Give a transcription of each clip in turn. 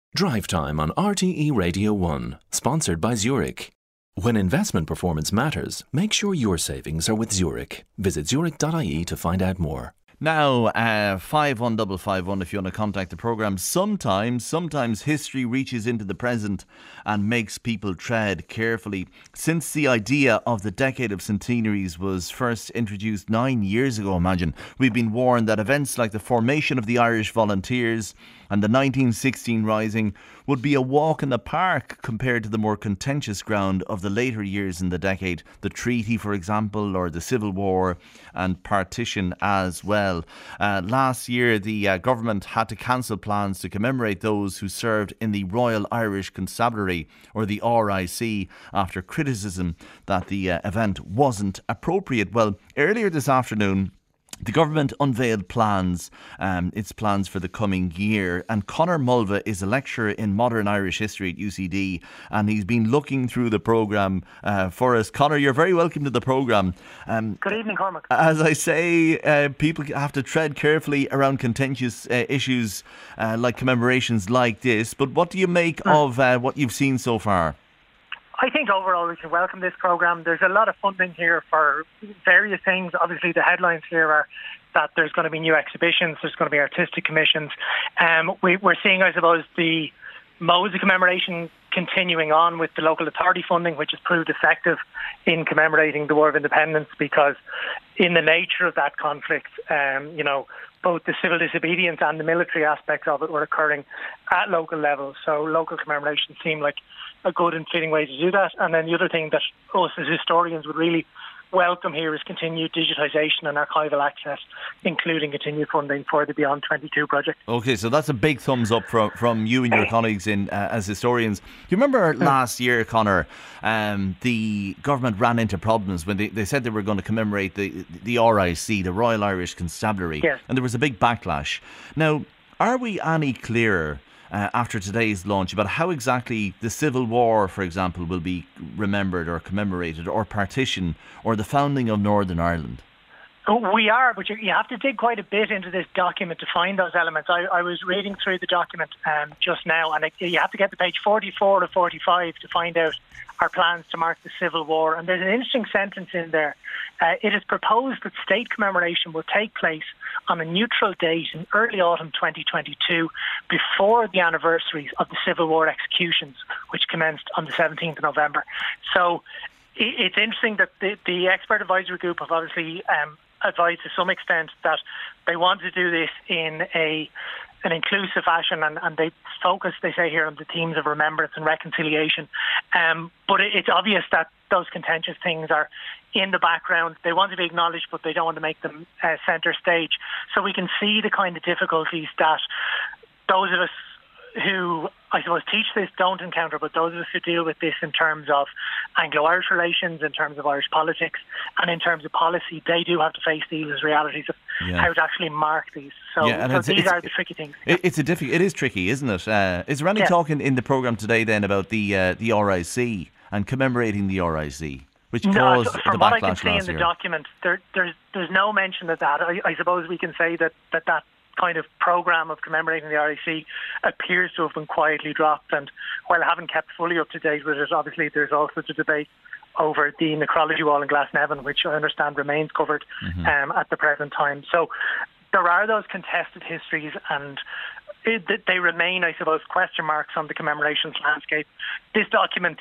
Drive Time on RTE Radio 1, sponsored by Zurich. When investment performance matters, make sure your savings are with Zurich. Visit zurich.ie to find out more. Now, 51551 if you want to contact the programme. Sometimes history reaches into the present and makes people tread carefully. Since the idea of the Decade of Centenaries was first introduced 9 years ago, imagine, we've been warned that events like the formation of the Irish Volunteers and the 1916 Rising would be a walk in the park compared to the more contentious ground of the later years in the decade. The treaty, for example, or the Civil War and partition as well. Last year, the government had to cancel plans to commemorate those who served in the Royal Irish Constabulary, or the RIC, after criticism that the event wasn't appropriate. Well, earlier this afternoon, the government unveiled its plans for the coming year, and Conor Mulva is a lecturer in modern Irish history at UCD, and he's been looking through the programme for us. Conor, you're very welcome to the programme. Good evening, Cormac. As I say, people have to tread carefully around contentious issues like commemorations like this, but what do you make of what you've seen so far? I think overall we can welcome this programme. There's a lot of funding here for various things. Obviously the headlines here are that there's going to be new exhibitions, there's going to be artistic commissions. We're seeing, I suppose, the modes of commemoration continuing on with the local authority funding, which has proved effective in commemorating the War of Independence, because in the nature of that conflict, both the civil disobedience and the military aspects of it were occurring at local levels. So local commemorations seem like a good and fitting way to do that. And then the other thing that us as historians would really welcome here is continued digitisation and archival access, including continued funding for the Beyond 22 project. OK, so that's a big thumbs up from you and your colleagues as historians. Do you remember last year, Conor, the government ran into problems when they said they were going to commemorate the RIC, the Royal Irish Constabulary, yes, and there was a big backlash. Now, are we any clearer after today's launch about how exactly the Civil War, for example, will be remembered or commemorated, or partition, or the founding of Northern Ireland? We are, but you have to dig quite a bit into this document to find those elements. I was reading through the document just now, and you have to get to page 44 to 45 to find out our plans to mark the Civil War. And there's an interesting sentence in there. It is proposed that state commemoration will take place on a neutral date in early autumn 2022, before the anniversaries of the Civil War executions, which commenced on the 17th of November. So it's interesting that the expert advisory group have obviously advised to some extent that they want to do this in an inclusive fashion, and they focus, they say here, on the themes of remembrance and reconciliation. But it's obvious that those contentious things are in the background. They want to be acknowledged, but they don't want to make them centre stage. So we can see the kind of difficulties that those of us who, I suppose, teach this don't encounter, but those of us who deal with this in terms of Anglo-Irish relations, in terms of Irish politics, and in terms of policy, they do have to face these as realities of how to actually mark these. So, these are the tricky things. It is tricky, isn't it? Is there any talk in the programme today then about the RIC and commemorating the RIC, which caused the backlash last year? From what I can see in the document, there's no mention of that. I suppose we can say that kind of programme of commemorating the RIC appears to have been quietly dropped, and while I haven't kept fully up to date with it, obviously there's also the debate over the necrology wall in Glasnevin, which I understand remains covered at the present time. So there are those contested histories, and they remain, I suppose, question marks on the commemorations landscape. This document,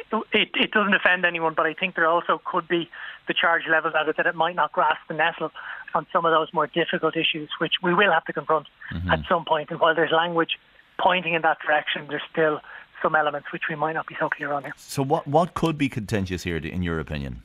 it doesn't offend anyone, but I think there also could be the charge leveled at it that it might not grasp the nettle on some of those more difficult issues, which we will have to confront at some point. And while there's language pointing in that direction, there's still some elements which we might not be so clear on here. So what could be contentious here, in your opinion?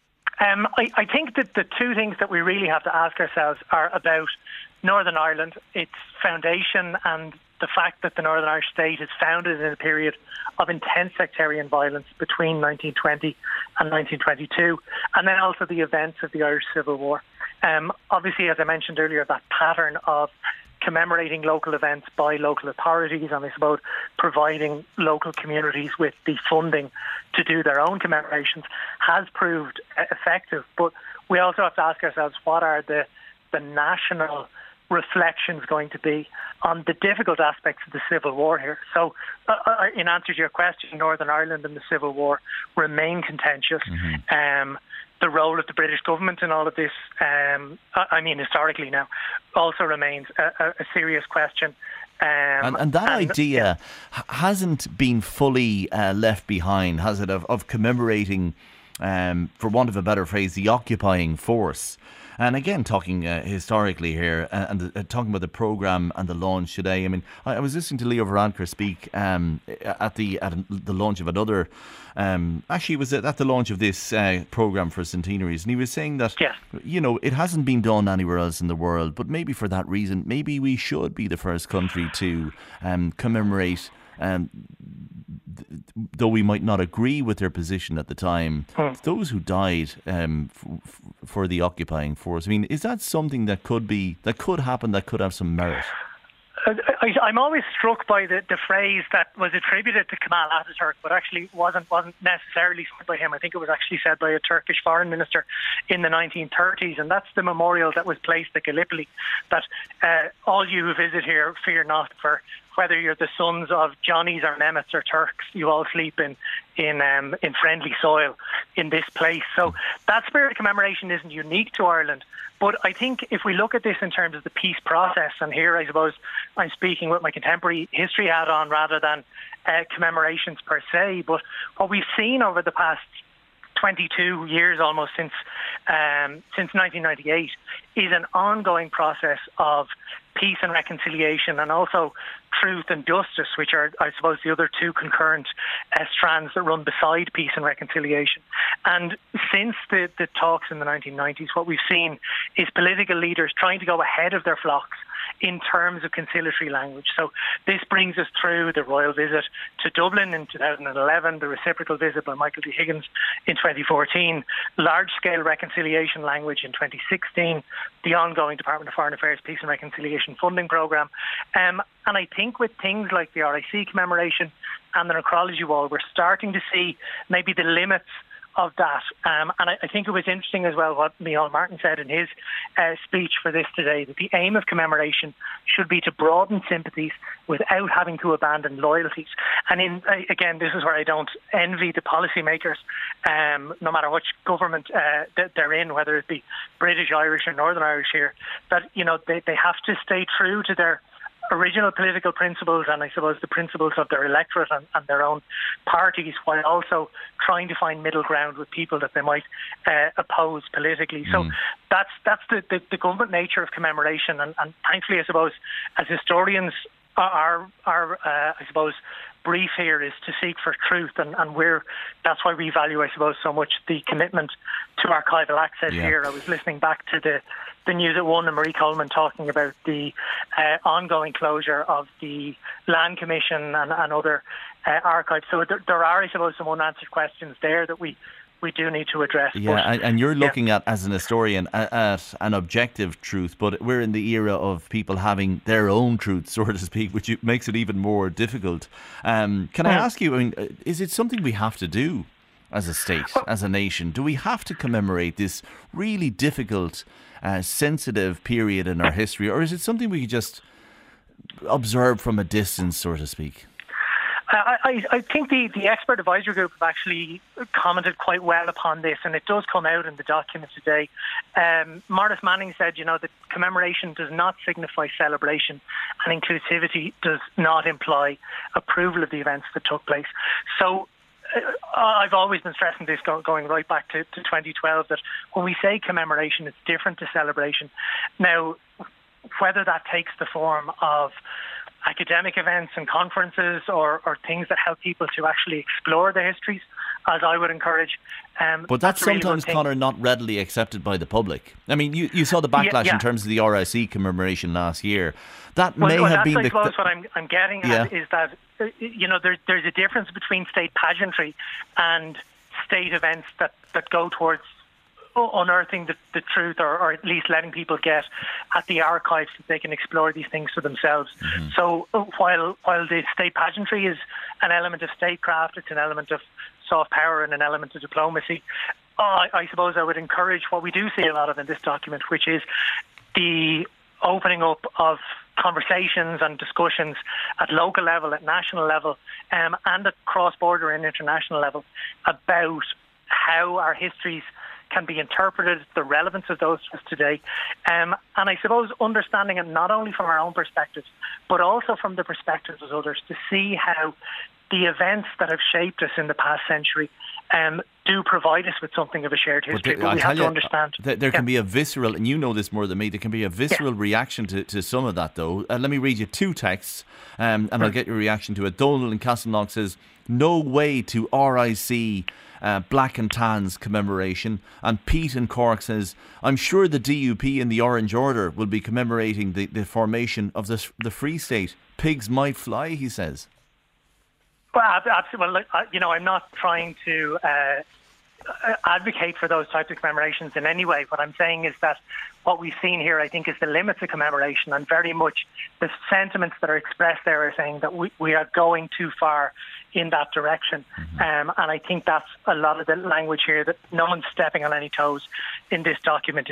I think that the two things that we really have to ask ourselves are about Northern Ireland, its foundation, and the fact that the Northern Irish state is founded in a period of intense sectarian violence between 1920 and 1922, and then also the events of the Irish Civil War. Obviously, as I mentioned earlier, that pattern of commemorating local events by local authorities and, I suppose, providing local communities with the funding to do their own commemorations has proved effective. But we also have to ask ourselves, what are the national reflections going to be on the difficult aspects of the Civil War here. So, in answer to your question, Northern Ireland and the Civil War remain contentious. The role of the British government in all of this, historically now, also remains a serious question. And that idea hasn't been fully left behind, has it, of commemorating, for want of a better phrase, the occupying force. And again, talking historically here and talking about the programme and the launch today. I mean, I was listening to Leo Varadkar speak at the launch of another. Actually, it was at the launch of this programme for centenaries, and he was saying that it hasn't been done anywhere else in the world, but maybe for that reason, maybe we should be the first country to commemorate. Though we might not agree with their position at the time, those who died for the occupying force. I mean, is that something that could happen, that could have some merit? I'm always struck by the phrase that was attributed to Kemal Ataturk, but actually wasn't necessarily said by him. I think it was actually said by a Turkish foreign minister in the 1930s, and that's the memorial that was placed at Gallipoli, that all you who visit here fear not, for whether you're the sons of Johnnies or Mehmets or Turks, you all sleep in friendly soil in this place. So that spirit of commemoration isn't unique to Ireland. But I think if we look at this in terms of the peace process, and here I suppose I'm speaking with my contemporary history hat on rather than commemorations per se, but what we've seen over the past 22 years almost since 1998 is an ongoing process of peace and reconciliation, and also truth and justice, which are, I suppose, the other two concurrent strands that run beside peace and reconciliation. And since the talks in the 1990s, what we've seen is political leaders trying to go ahead of their flocks in terms of conciliatory language. So this brings us through the royal visit to Dublin in 2011, the reciprocal visit by Michael D. Higgins in 2014, large-scale reconciliation language in 2016, the ongoing Department of Foreign Affairs Peace and Reconciliation funding programme. And I think with things like the RIC commemoration and the necrology wall, we're starting to see maybe the limits of that. And I think it was interesting as well what Micheál Martin said in his speech for this today, that the aim of commemoration should be to broaden sympathies without having to abandon loyalties. And again, this is where I don't envy the policymakers, no matter which government that they're in, whether it be British, Irish or Northern Irish here, that they have to stay true to their original political principles and I suppose the principles of their electorate and their own parties, while also trying to find middle ground with people that they might oppose politically. So that's the government nature of commemoration, and thankfully, I suppose, as historians, our I suppose brief here is to seek for truth, and that's why we value, I suppose, so much the commitment to archival access here. I was listening back to the News at One and Marie Coleman talking about the ongoing closure of the Land Commission and other archives. So there are, I suppose, some unanswered questions there that we do need to address. Yeah, and you're looking at, as an historian, at an objective truth, but we're in the era of people having their own truth, so to speak, which makes it even more difficult. Can I ask you, I mean, is it something we have to do as a state, as a nation? Do we have to commemorate this really difficult, sensitive period in our history, or is it something we could just observe from a distance, so to speak? I think the expert advisory group have actually commented quite well upon this, and it does come out in the document today. Martis Manning said, that commemoration does not signify celebration, and inclusivity does not imply approval of the events that took place. So I've always been stressing this going right back to 2012, that when we say commemoration, it's different to celebration. Now, whether that takes the form of academic events and conferences or things that help people to actually explore their histories, as I would encourage. But that's sometimes, really, Conor, not readily accepted by the public. I mean, you saw the backlash in terms of the RIC commemoration last year. That may have been... I suppose what I'm getting at is that, there's a difference between state pageantry and state events that go towards unearthing the truth, or at least letting people get at the archives so they can explore these things for themselves. So while the state pageantry is an element of statecraft, it's an element of soft power and an element of diplomacy, I suppose I would encourage what we do see a lot of in this document, which is the opening up of conversations and discussions at local level, at national level, and at cross-border and international level about how our histories can be interpreted, the relevance of those to us today. And I suppose understanding it not only from our own perspectives, but also from the perspectives of others, to see how the events that have shaped us in the past century do provide us with something of a shared history. But we have to understand. There can be a visceral, and you know this more than me, there can be a visceral reaction to some of that, though. Let me read you 2 texts, and I'll get your reaction to it. Donald in Castleknock says, no way to RIC Black and Tans commemoration. And Pete in Cork says, I'm sure the DUP and the Orange Order will be commemorating the formation of the Free State. Pigs might fly, he says. Well, absolutely. I'm not trying to advocate for those types of commemorations in any way. What I'm saying is that what we've seen here, I think, is the limits of commemoration, and very much the sentiments that are expressed there are saying that we are going too far in that direction. And I think that's a lot of the language here, that no one's stepping on any toes in this document.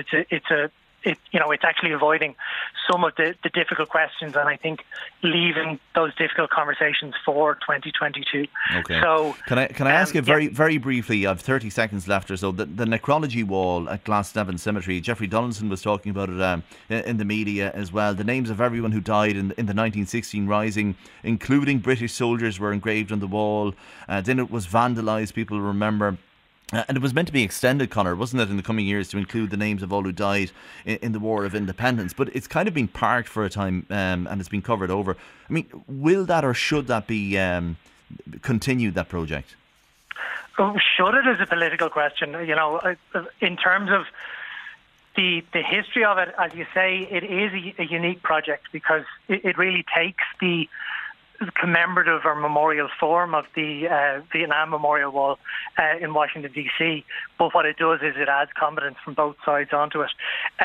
It's actually avoiding some of the difficult questions, and I think leaving those difficult conversations for 2022. Okay. So can I ask you very briefly? I have 30 seconds left or so. The necrology wall at Glasnevin Cemetery. Jeffrey Donaldson was talking about it in the media as well. The names of everyone who died in the 1916 Rising, including British soldiers, were engraved on the wall. Then it was vandalised. People remember. And it was meant to be extended, Conor, wasn't it, in the coming years, to include the names of all who died in the War of Independence. But it's kind of been parked for a time, and it's been covered over. I mean, will that or should that be continued, that project? Should it is a political question. In terms of the history of it, as you say, it is a unique project because it really takes the commemorative or memorial form of the Vietnam Memorial Wall in Washington, D.C. But what it does is it adds combatants from both sides onto it.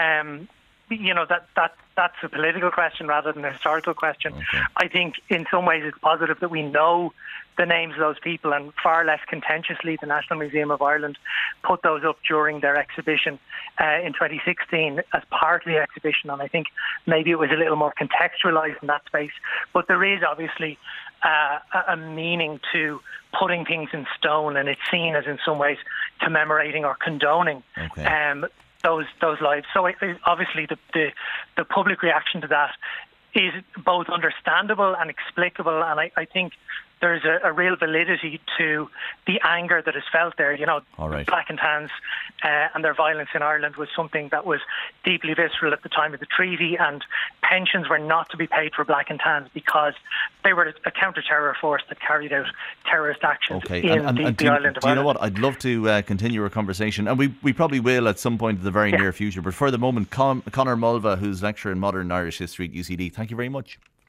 That's a political question rather than a historical question. Okay. I think in some ways it's positive that we know the names of those people, and far less contentiously the National Museum of Ireland put those up during their exhibition in 2016 as part of the exhibition, and I think maybe it was a little more contextualised in that space. But there is obviously a meaning to putting things in stone, and it's seen as in some ways commemorating or condoning those lives. So obviously the public reaction to that is both understandable and explicable, and I think there's a real validity to the anger that is felt there. Black and Tans and their violence in Ireland was something that was deeply visceral at the time of the treaty, and pensions were not to be paid for Black and Tans because they were a counter-terror force that carried out terrorist actions in the island of Ireland. Do you know what? I'd love to continue our conversation, and we probably will at some point in the very near future. But for the moment, Conor Mulva, who's lecturer in modern Irish history at UCD, thank you very much.